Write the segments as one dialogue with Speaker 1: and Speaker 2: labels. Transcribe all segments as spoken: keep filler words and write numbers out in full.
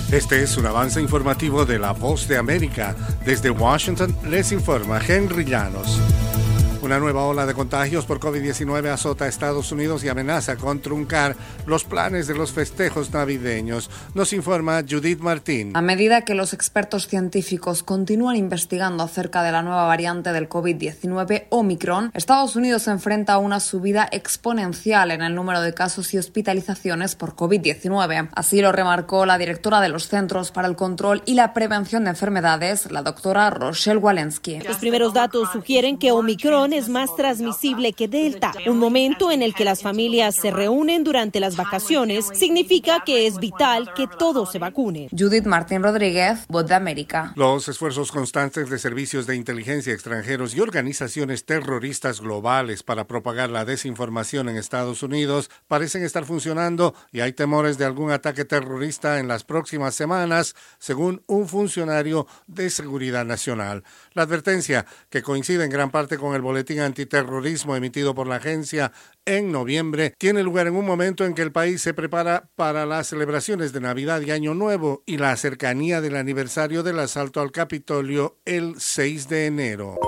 Speaker 1: Este es un avance informativo de La Voz de América. Desde Washington les informa Henry Llanos. Una nueva ola de contagios por COVID diecinueve azota a Estados Unidos y amenaza con truncar los planes de los festejos navideños. Nos informa Judith Martín.
Speaker 2: A medida que los expertos científicos continúan investigando acerca de la nueva variante del COVID diecinueve, Omicron, Estados Unidos se enfrenta a una subida exponencial en el número de casos y hospitalizaciones por COVID diecinueve. Así lo remarcó la directora de los Centros para el Control y la Prevención de Enfermedades, la doctora Rochelle Walensky.
Speaker 3: Los primeros datos sugieren que Omicron es más transmisible que Delta. Un momento en el que las familias se reúnen durante las vacaciones significa que es vital que todos se vacunen.
Speaker 2: Judith Martín Rodríguez, Voz de América.
Speaker 1: Los esfuerzos constantes de servicios de inteligencia extranjeros y organizaciones terroristas globales para propagar la desinformación en Estados Unidos parecen estar funcionando y hay temores de algún ataque terrorista en las próximas semanas, según un funcionario de Seguridad Nacional. La advertencia, que coincide en gran parte con el boletín antiterrorismo emitido por la agencia en noviembre, tiene lugar en un momento en que el país se prepara para las celebraciones de Navidad y Año Nuevo y la cercanía del aniversario del asalto al Capitolio el seis de enero.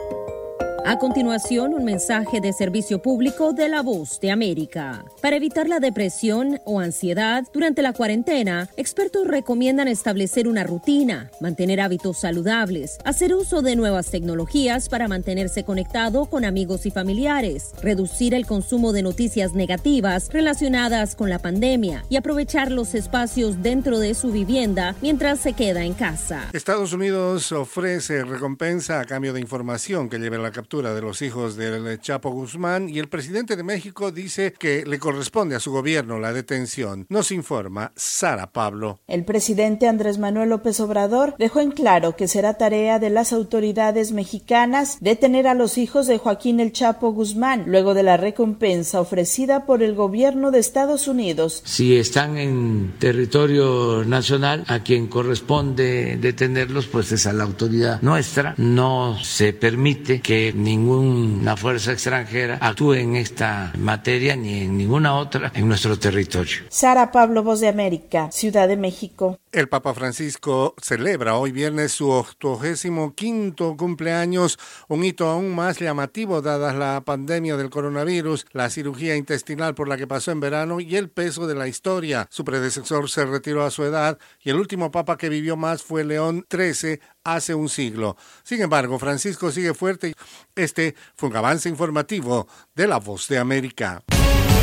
Speaker 3: A continuación, un mensaje de servicio público de La Voz de América. Para evitar la depresión o ansiedad durante la cuarentena, expertos recomiendan establecer una rutina, mantener hábitos saludables, hacer uso de nuevas tecnologías para mantenerse conectado con amigos y familiares, reducir el consumo de noticias negativas relacionadas con la pandemia y aprovechar los espacios dentro de su vivienda mientras se queda en casa.
Speaker 1: Estados Unidos ofrece recompensa a cambio de información que lleve a la captura de los hijos del Chapo Guzmán y el presidente de México dice que le corresponde a su gobierno la detención. Nos informa Sara Pablo.
Speaker 4: El presidente Andrés Manuel López Obrador dejó en claro que será tarea de las autoridades mexicanas detener a los hijos de Joaquín El Chapo Guzmán luego de la recompensa ofrecida por el gobierno de Estados Unidos.
Speaker 5: Si están en territorio nacional, a quien corresponde detenerlos pues es a la autoridad nuestra. No se permite que ninguna fuerza extranjera actúe en esta materia ni en ninguna otra en nuestro territorio.
Speaker 4: Sara Pablo, Voz de América, Ciudad de México.
Speaker 1: El Papa Francisco celebra hoy viernes su octogésimo quinto cumpleaños, un hito aún más llamativo dada la pandemia del coronavirus, la cirugía intestinal por la que pasó en verano y el peso de la historia. Su predecesor se retiró a su edad y el último papa que vivió más fue León trece hace un siglo. Sin embargo, Francisco sigue fuerte. Este fue un avance informativo de La Voz de América.